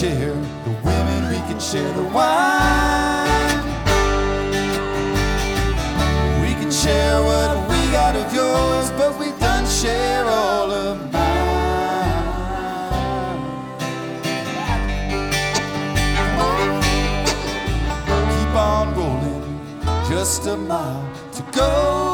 share the women, we can share the wine. We can share what we got of yours, but we done share all of mine. Keep on rolling, just a mile to go.